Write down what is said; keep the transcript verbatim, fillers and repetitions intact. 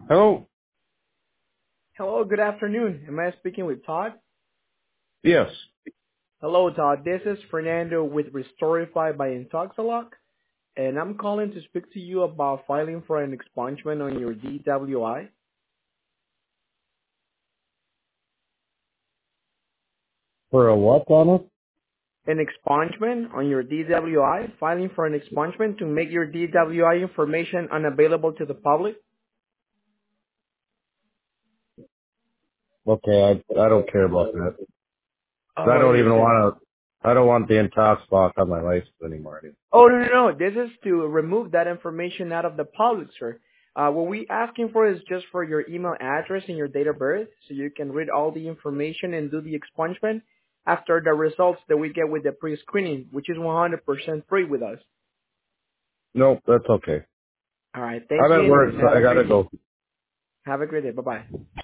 Hello? Hello, good afternoon. Am I speaking with Todd? Yes. Hello, Todd. This is Fernando with Restorify by Intoxalock, and I'm calling to speak to you about filing for an expungement on your D W I. For a what, Donna? An expungement on your D W I, filing for an expungement to make your D W I information unavailable to the public. Okay, I I don't care about that. I Oh, I don't even understand. want to. I don't want the intox block on my license anymore. Oh, no, no, no. This is to remove that information out of the public, sir. Uh, what we asking for is just for your email address and your date of birth so you can read all the information and do the expungement after the results that we get with the pre-screening, which is one hundred percent free with us. Nope, that's okay. All right. Thank I'm you at work, and so have I a gotta great day. go. Have a great day. Bye-bye.